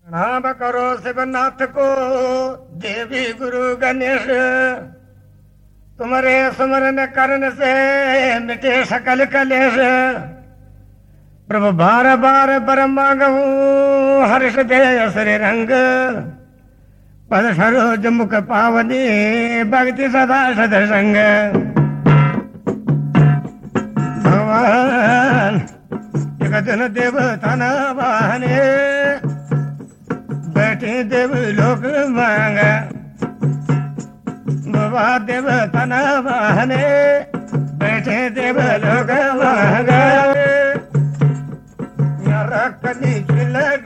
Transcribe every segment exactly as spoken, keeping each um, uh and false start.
प्रणाम करो शिवनाथ को देवी गुरु गणेश, तुम्हारे स्मरण करने से मिटे सकल कलेश। प्रभु बार बार बर मांगू हर्ष दे श्री रंग, पद सरोज मुख पावनी भक्ति सदा सदसंग। भगवान जगतन देव तन वाहने, बैठे देव लोक मांग। बाबा देव तन वाहने, बैठे देव लोक मांग। रखनी खिलग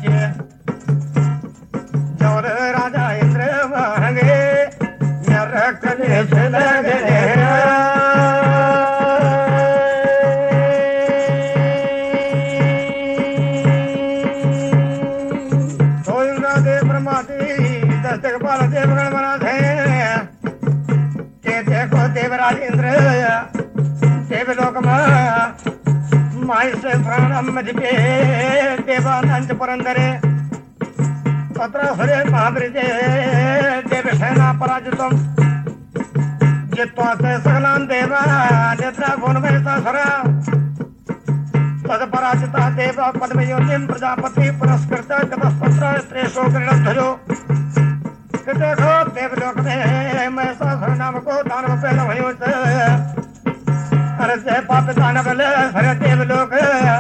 जोर राजा इंद्र मांगे, रखनी खिलग। तो इंद्र देव ब्रह्मादि दस्तक पाल देव गण महाराज है के देखो देवराज इंद्र देवलोक में माय से प्राणम मधिपे देवानंद पुरंदरे पत्रासुरे महाब्रिजे देवसेना पराजितम जित्वा से सकलान देवा नेत्रा गुणवैतासुरा तद पराजिता देवा पद्मयोनिम प्रजापति पुरस्कृत गतस्पत्र श्रेष्ठो गृणध्वजो। देखो देवलोक में महिषासुर नाम को दानव पहला भयो से पाप दानव हरे देवलोक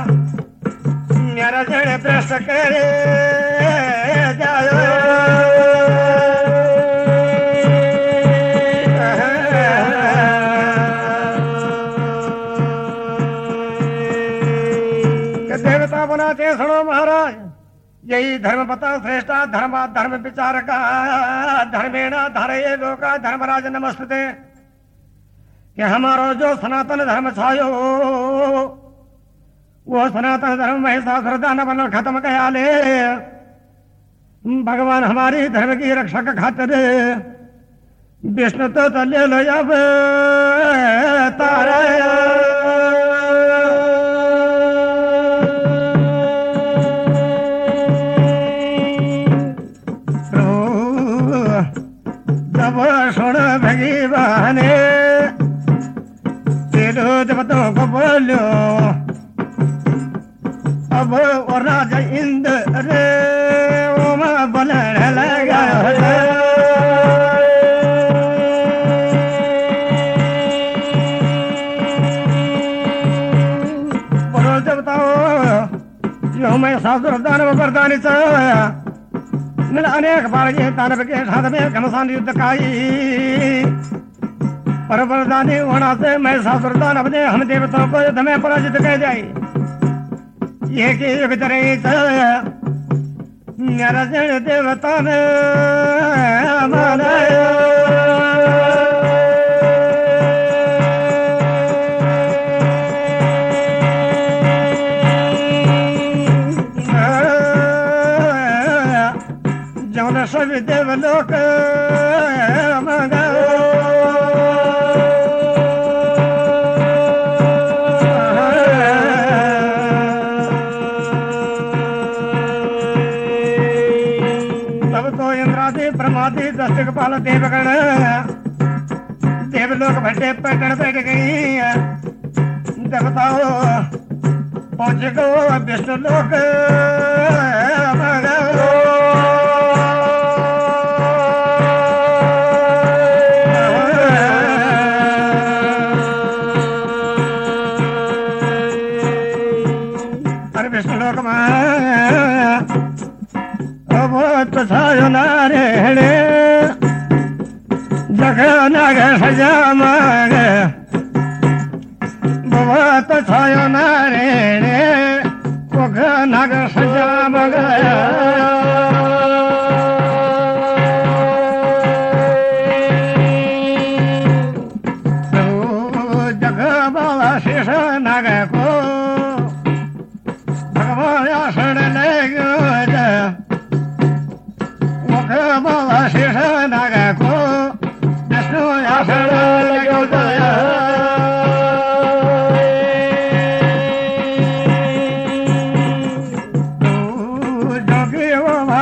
मेरा जड़ प्रश्न करे जायो। देवता बनाते सुनो महाराज, यही धर्म पता श्रेष्ठा धर्म धर्म विचारका धर्मेण धारये लोका। धर्मराज नमस्ते कि हमारा जो सनातन धर्म छायो वो सनातन धर्म महिषासुर दानव खत्म कया ले। भगवान हमारी धर्म की रक्षा का खातिर विष्णु तो तले लो जब तारा। जब सुन भगवान देवतों को बोलो अब और राजा इंद्र रे ओम बोलने लगा। बोलो देवताओ यो मैं सासुर दानव वरदानी मिल अनेक बार ये दानव के साथ में घमसान युद्ध काई पर वरदानी होना से मैं सासुर दानव ने हम देवताओं को युद्ध में पराजित कर जाए। ये कि युग चरे मेरा जड़ देवता ने मनाया। जौन सभी देवलोक मंगा ब्रह्मादि दस्तक पाल देवगण देवलोक भट्टे पकड़ बैठ गई। देवताओ पहुंच गो विष्णु लोक अरे विष्णु लोक में छायो नारेणे जगह नग सजा माग बहुत छायो नारेणे कोग नग सजा मग। जगह बाला शेष नग को भगवान आसन ले बाबा शेष नाग को विष्णु आसन लगो दया। जोगी वो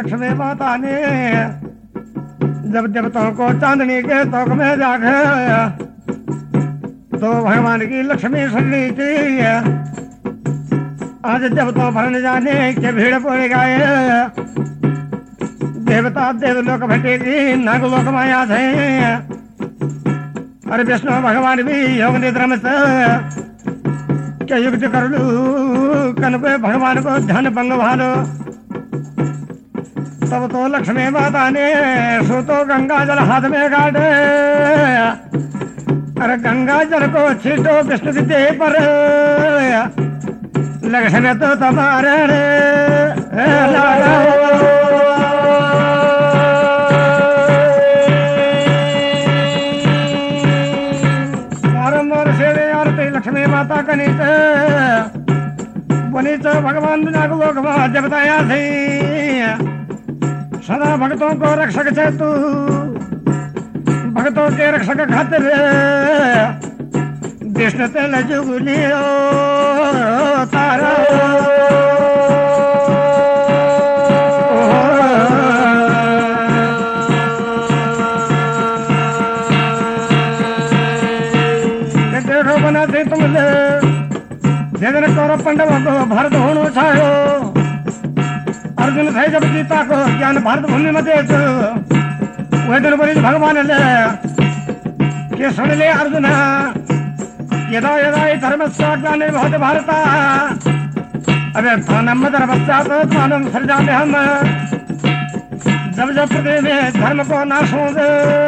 लक्ष्मी माता ने जब देवताओं को चांदनी के तोक में जाकर तो भगवान की लक्ष्मी सुन ली थी। आज देवताओं भरने जाने के भीड़ पड़ गए। देवता देवलोक भेटेगी नागलोक माया थे। अरे विष्णु भगवान भी योग निद्रा में क्या युक्त कर लू कन पे भगवान को धन भंग भालो। तब तो लक्ष्मी माता ने सो तो गंगा जल हाथ में काटे। अरे गंगा जल को छीटो विष्णु की देह पर लक्ष्मी तो तुम्हारे बारम्बार सेवे आरती लक्ष्मी माता कनित बनित भगवान नागलोक में जब बताया थी। सदा भक्तों को रक्षक छे तू भक्तों के रक्षक खातिर कृष्ण तेल जुगलियो तारा। देखो बना दे तुम जगन कौरव पांडवों को भारत होनो छायो। अर्जुन थे जब गीता को ज्ञान भारत भूमि में दे वह दिन बड़ी भगवान ले के सुन ले अर्जुन यदा यदा धर्म ज्ञान बहुत भारता। अरे थानम धर्मस्या तो थानम सृजामे हम जब जब पृथ्वी में धर्म को नाश होंगे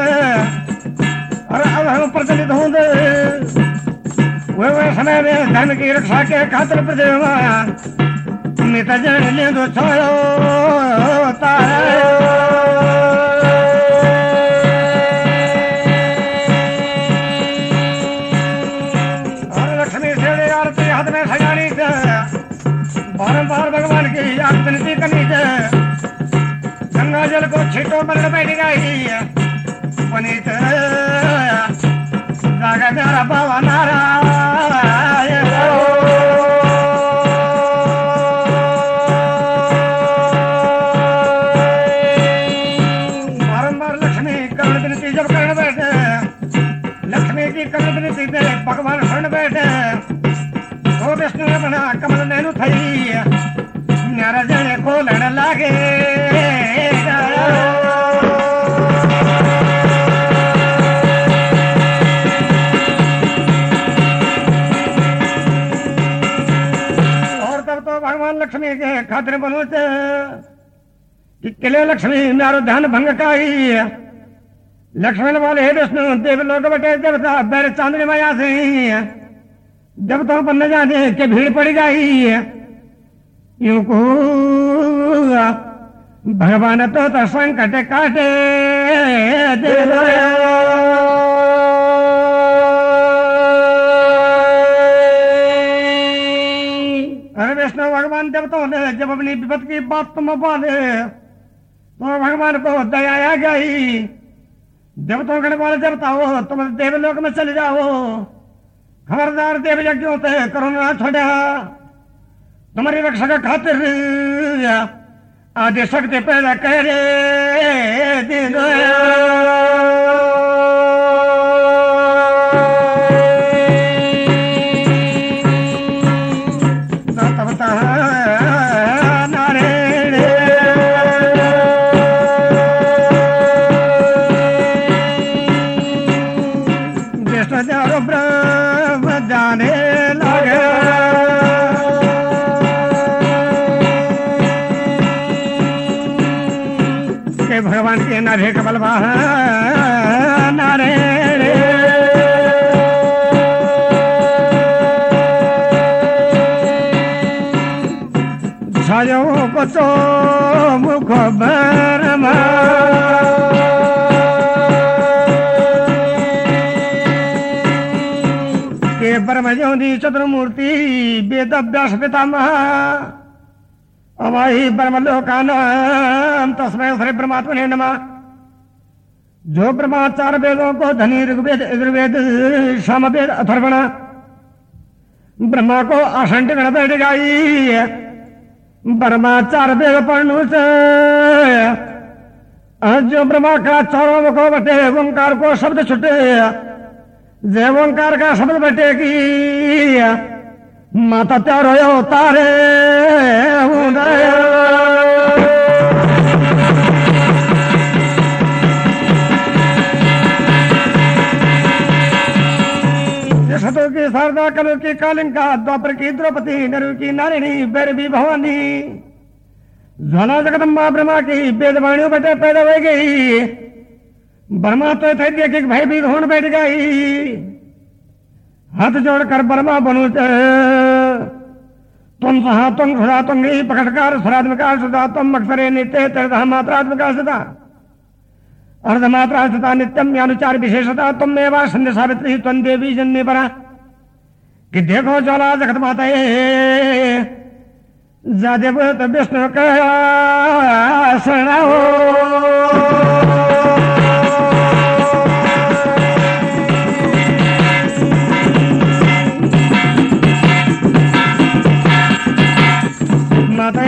और अब हम प्रचलित होंगे वह वह समय में धर्म की रक्षा के खातिर पृथ्वी में मित्र जन ले दो छोड़ो और लक्ष्मी से आरती हाथ में सजानी थे। बारम्बार भगवान की आरती करनी थे। गंगा जल को छीटो पर बैठ गई पुनीत जागा मेरा बाबा नारायण। भगवान शरण बैठे तो विष्णु ने बना कमल नैनु थई न्यारा जने को लड़ लागे। और तब तो भगवान लक्ष्मी के खातिर बनोते कि किले लक्ष्मी मारो ध्यान भंग काई। लक्ष्मण वाले हे विष्णु देवलोक बटे देवता बैर चांदनी माया से देवताओं पर न जाने के भीड़ पड़ गई। यूं को भगवान तो, तो संकट काटे अरे विष्णु भगवान देवताओं ने जब अपनी विपद की बात तुम बोले तो भगवान को दया आ गई। देवताओं के वाले देवता हो तुम देवलोक में चले जाओ। खबरदार देव यज्ञों पे करोना छोड़ा तुम्हारी रक्षा का खातिर आदि शक्ति पैदा करे दिन भगवान के नारे कमल नारे छायो को तो मुख बरमा के ब्रह्म ज्योति चतुर्मूर्ति वेद व्यास पितामह अवाही ब्रह्मलोकानाम तस्मै श्री परमात्मने नमः। जो ब्रह्माचार वेदों को धनी ऋग्वेद यजुर्वेद सामवेद अथर्वण ब्रह्मा को आसन टिकण बैठ गई। ब्रह्मा चार वेद पढ़नु से जो ब्रह्मा का चारों को बटे ओंकार को शब्द छुटे जय ओंकार का शब्द बटेगी माता त्यारो तारे शतों की शारदा कलु की कालिंका द्वापर की द्रौपदी नरु की नारिणी बैरवी भवानी ज्वाला जगदम्बा ब्रह्मा की वेदवाणियों बटे पैदा हो गई ब्रह्मा तो थे कि भाई भी होन बैठ गई हाथ जोड़कर ब्रह्मा बनू तुम सहा तुम सुधा तुम पकड़कार सुरात्मकार सुधा तुम अक्षरे नित्य तीर्थ मात्रात्मका सदा अर्धमात्रा सता नित्यम यानुचार विशेषता तुम मेवा संध्या सावित्री त्वं देवी जन्मे परा कि देखो ज्वाला जगत माता जादेव तो विष्णु का शरणाओ माता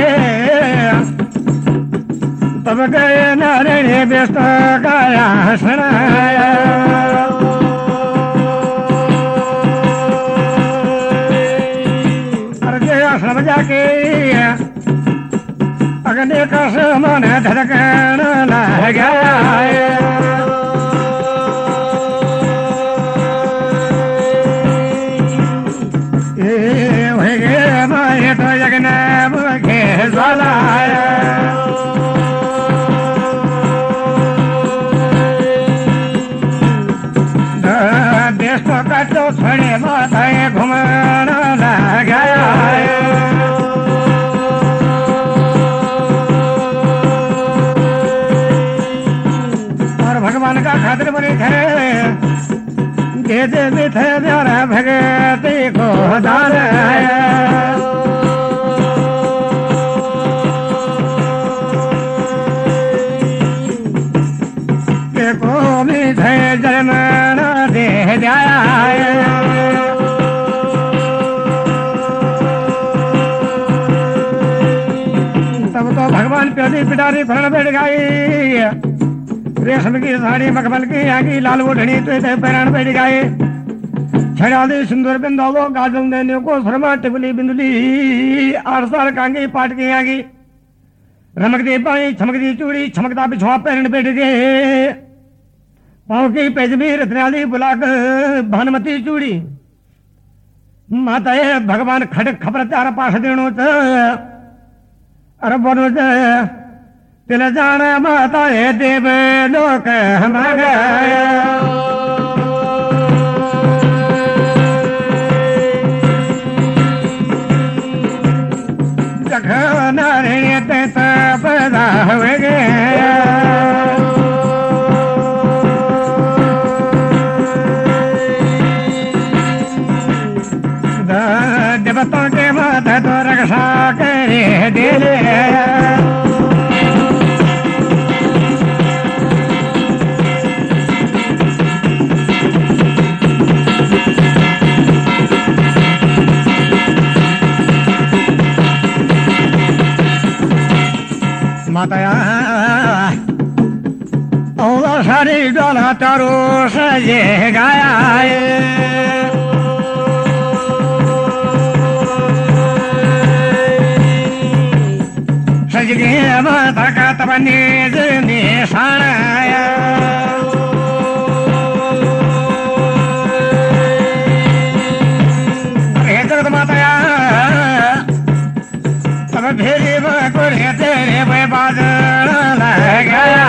तब गए नारायण व्यस्त गाया शरणाया अर्घ्य आश्रम जाके अग्नि का समान धड़कन लग गया तो यज्ञ मुखे ज्वाला देश का तो छड़े माथे घुमाना लग गया और भगवान का खातिर बने थे दे दे भी थे प्यारा भगती को दान को भी थे जन्मना दे जाया तब तो भगवान प्यादी पिटारी फरण बैठ गई रेशम की साड़ी मखमल की आगी लाल ओढ़नी तो पैरान बैठ गए छड़ाली सिंदूर बिंदो गाजल देने को शर्मा टिबली बिंदुली आरसार कांगी पाट की आगी रमकती पाई छमकती चूड़ी छमकता बिछुआ पैरण बैठ गए पाँव की पेजमी रत्नाली बुलाक भानुमती चूड़ी माता भगवान खड़क खबर चार पास देणो अरे बोलो तिल जान माता देव लोक हमारा जख नारायण पैदा हो गया देवताओं के माथा तो रक्षा करे दे माता और सारी डाला तारो सजे गाया सज गए माता का तब निज निशान जगत माता तब फेरी बकुरे तेरे पे बाजन लग गया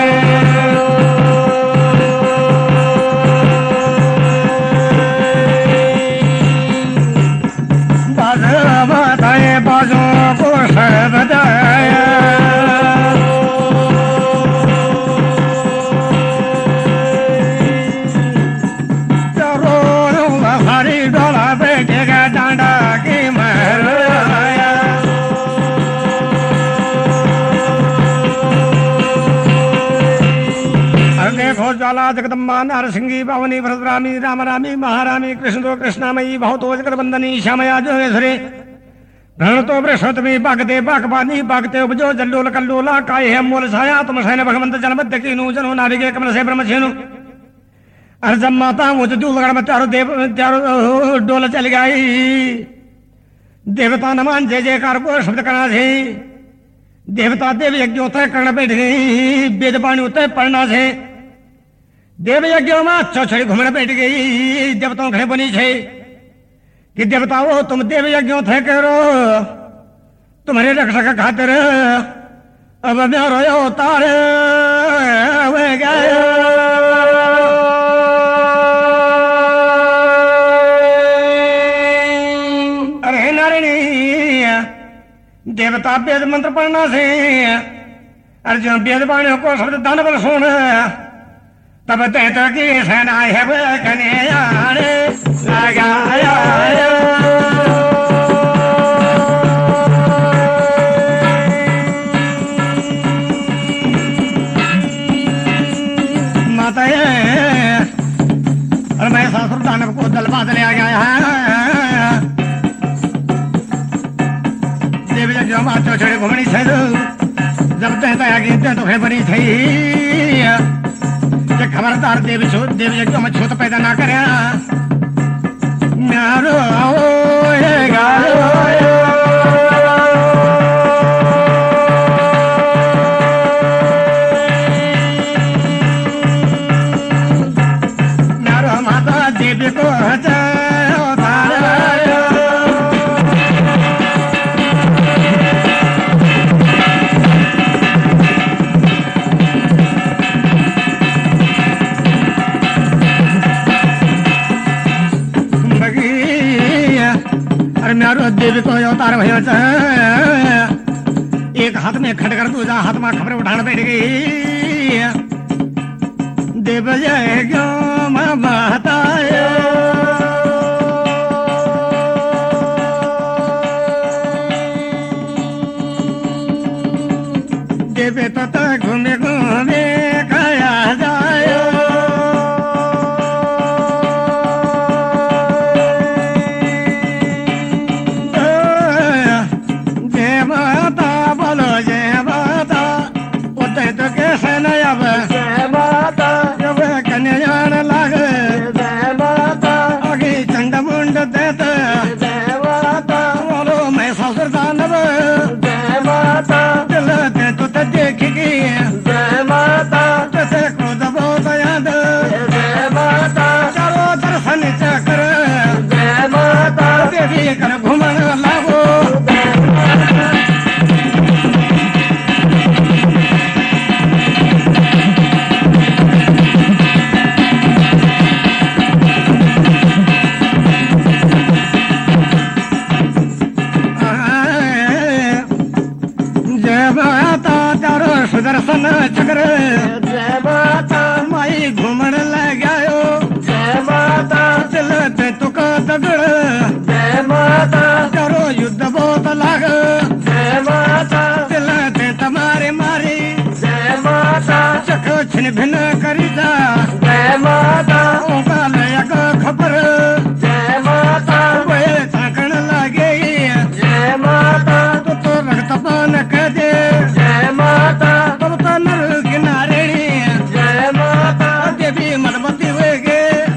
बाज बताए बाजों को सब बजाया हरी डोला बैठेगा डांडा की महल देखो ज्वाला जगदम्बा नारसिंगी बावनी भरतरामी रामरामी महारामी कृष्ण तो कृष्णामयी बहुत जगत बंदनी श्यामया जोगेश्वरी रण तो बृहस्पति भागते बागबानी भागते उपजो जल्लोल कल्लोला काय है मूल छाया तुम सैन भगवंत जनमध्य कीनु जनो नारिके कमल से ब्रह्म छेनु अरे जब माता वो तो दूल में चारों देव चारों डोल चल गई देवता नमान जय जयकार को शब्द करना थे देवता देव यज्ञ उतर करना बैठ गई वेद पानी उतर पढ़ना थे देव यज्ञ में चौछड़ी घूमने बैठ गई देवताओं घरे बनी छे कि देवताओं तुम देव यज्ञ थे करो तुम्हारे रक्षक खातिर अब मैं रोयो तार अरे नारायणी देवता वेद मंत्र पढ़ना से अर्जुन वेद वाणी को शब्द दान पर सुन तब तैत की सेना है कन्हैया लगाया माता और मैं सासुर दानव को दल बात ले आ गया है देवी जो माचो छोड़े घूमनी थे जब तैता आगे तो है बनी थी खबरदार देवी छो देवी यज्ञ में छूत पैदा ना करे म्यारो आओ ये गायो म्यारो माता देवी को हटाओ म्यारो देवी को अवतार भयो एक हाथ में खड़कर दूसरा हाथ में खबर उठाने बैठ गई देव जय क्यों माता देवे तो घूमे घूमे खाया जाए कर घूमन लागो जय माता तारो सुदर्शन चक्र जय माता माई घूमन लग गयो जय माता चलते तुका तगड़ करो युद्ध बहुत लाग जय माता चलते तुम्हारे मारी जय माता चको छिन भिन करी जा जय माता ओका लयक खबर जय माता वे ताकण लागे जय माता तो तो रक्त पान कह दे जय माता तब तो नर किनारे जय माता देवी मदमती होगे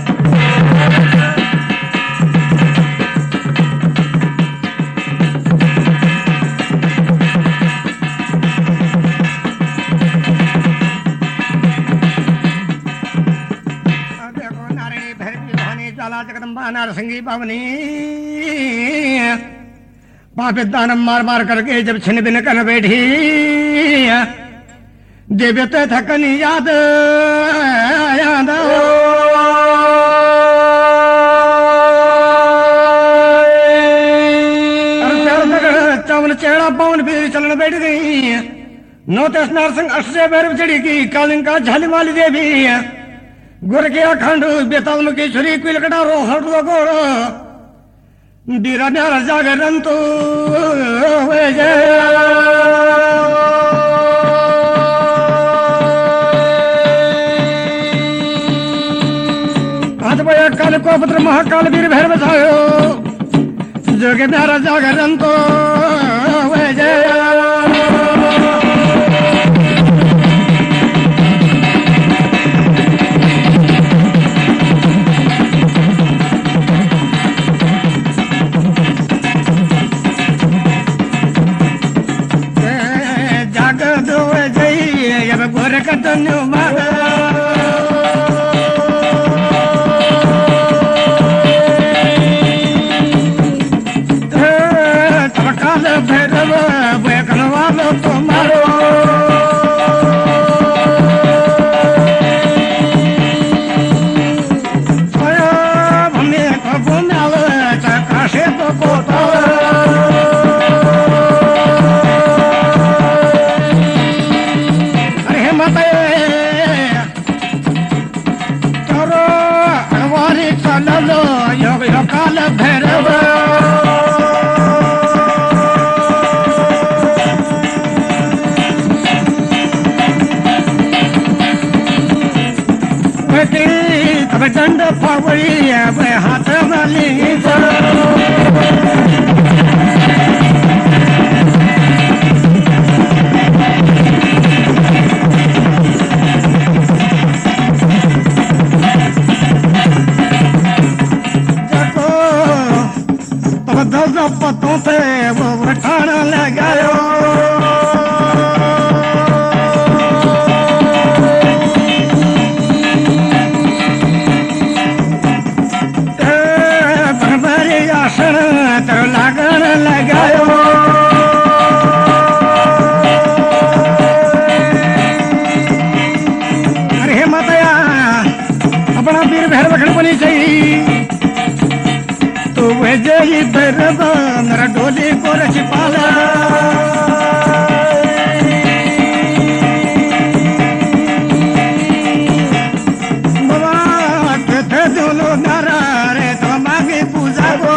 जगदम्बा नारसिंगी पावनी पापे दानम मार मार करके जब छिन बिन कर बैठी देवते थकन याद याद चावल चेड़ा पवन भी चलन बैठ गई नौतेस नारसिंह अष्ट से भैरव चढ़ी की कालिंग का झाली वाली देवी गुर के अखंड बेताल की छुरी कुलकटा रो हट गोड़ बीरा न्यारा जागरण तो हाथ बया काल को पुत्र महाकाल वीर भैरव बसायो जोगे न्यारा जागरण तो कटन्यू मागा तब काल भैरव बैकनवाल तुम्हारो काल भैरव तब दंड पवई हाथ वाली पतों से वो उठाना लगायो बरबरी आसन तर लागन लगायो अरे मातया अपना वीर भैरव खड़पनी चाहिए जय भैरव नर डोली को रचपाला बाबा थे दोनों नारा रे तो मांगे पूजा को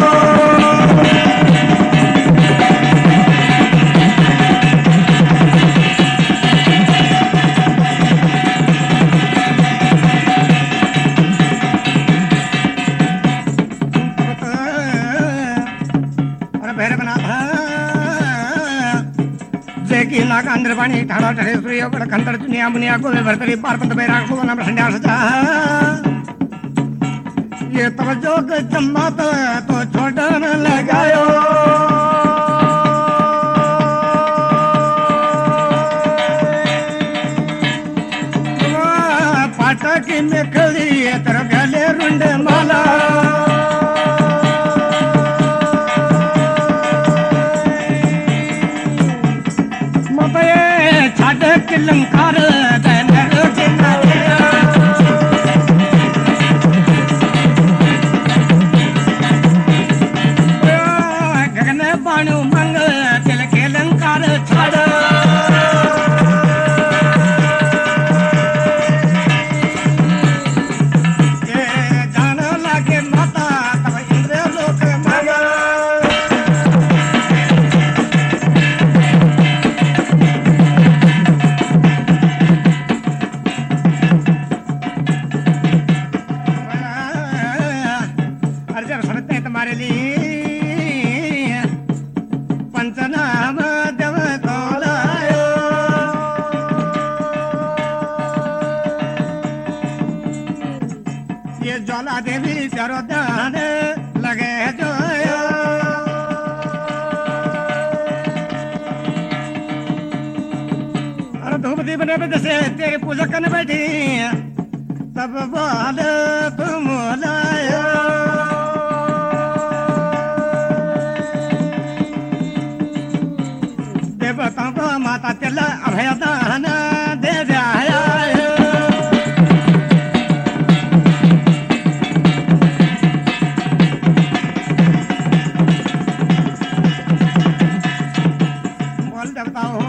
की नाका अंदर पानी ठाड़ा ठहरे सूर्य बड़ खंतर चुनिया मुनिया को भरतरी पारपंत बैराग को नाम संध्या सजा ये तवज्जो के चम्मा तो तो छोटा न लगायो पाटा की मेखली तेरे गले रुंडे माला किलंकार गगन बाणु मंग तिल केलंकार छाड़ जान लागे माता तब इंद्र लोक मांगा तुम्हारे लिए पंचनाम देव तोलायो ये ज्वाला देवी चारों दान लगे जो और धूप दीप ने जैसे तेरी पूजा करने बैठी तब बोल तुम लायो माता तेला अभयदान दे जाया बोल देवता हो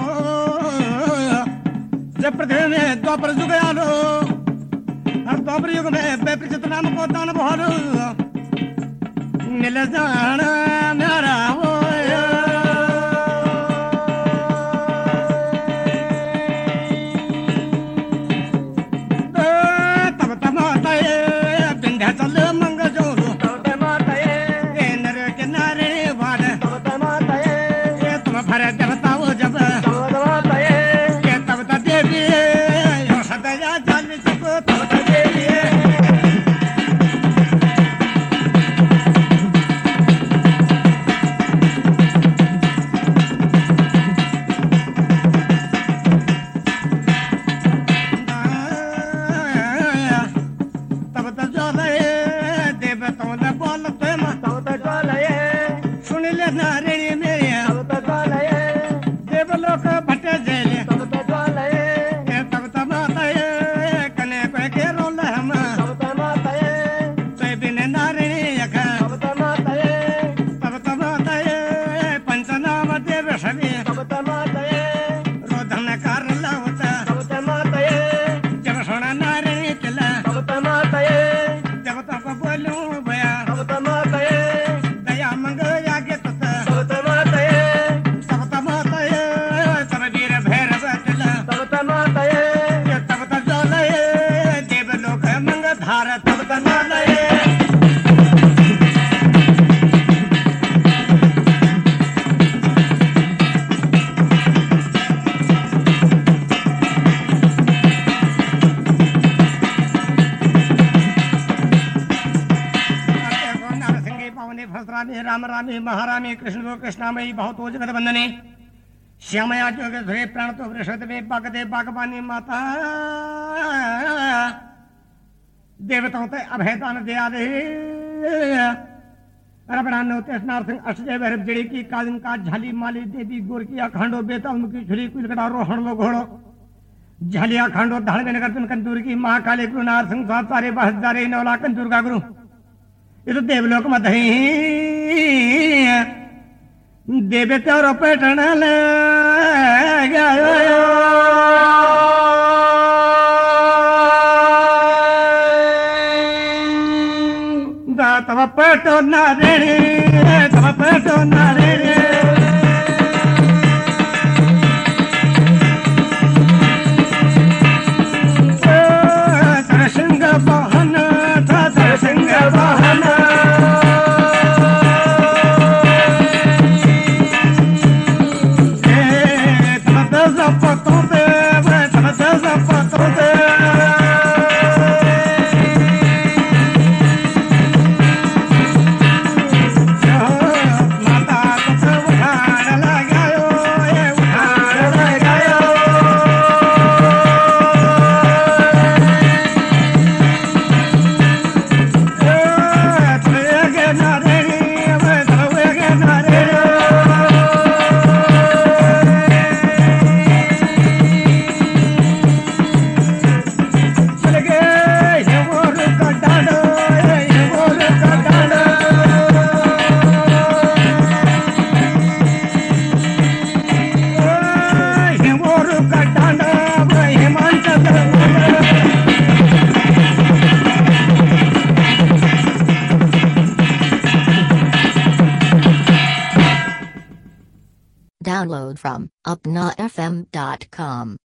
जब पृथ्वी में द्वापर युग आलो और द्वापर युग में बेपरिचित नाम को दान बहालो मिल जाना मेरा हो राम रामी महारामी कृष्ण को कृष्णामयी बहुत जगत बंदने श्यामया जोगेश्वरी प्राण तो वृषदे पाकदे पाकपानी माता देवताओं ते अभयदान दया दे रबड़ानोते स्नार सिंह अष्टजय भैरव जड़ी की कालिन का झाली माली देवी गोर की अखंडो बेताल मुखी छुरी कुलकड़ा रोहण लो घोड़ो झालिया खंडो धाड़ में नगर कंदूर की महाकाली गुरु नार सिंह सात सारे बहदारे नौला कंदूर का गुरु ये तो देवलोक मत ही देवे तेरो पेटण ले तब पेटो नारे तब पेटो नारे सिंह बहन था सिंह बहन Download from upna f m dot com.